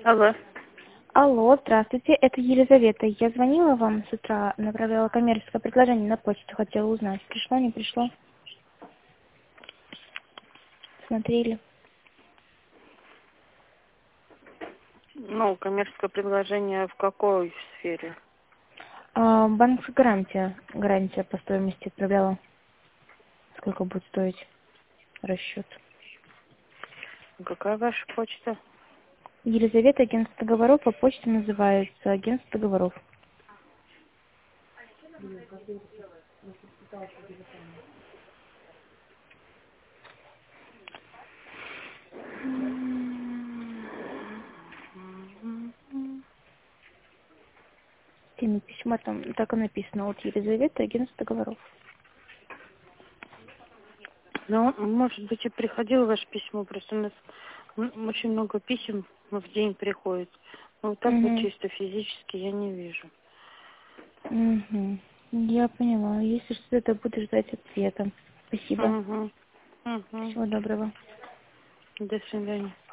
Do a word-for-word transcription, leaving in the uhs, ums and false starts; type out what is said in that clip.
Алло. Алло, здравствуйте, это Елизавета. Я звонила вам с утра, направляла коммерческое предложение на почту, хотела узнать, пришло, не пришло. Смотрели. Ну, коммерческое предложение в какой сфере? А, банковская гарантия, гарантия по стоимости отправляла. Сколько будет стоить расчет? Какая ваша почта? Елизавета, агентство договоров, по почте называется агентство договоров. В теме письма там так и написано, вот Елизавета, агентство договоров. Ну, может быть, и приходило ваше письмо, просто у нас м, очень много писем в день приходит. Но вот так вот Угу. чисто физически я не вижу. Угу. Я поняла. Если что, то буду ждать ответа. Спасибо. Угу. Угу. Всего доброго. До свидания.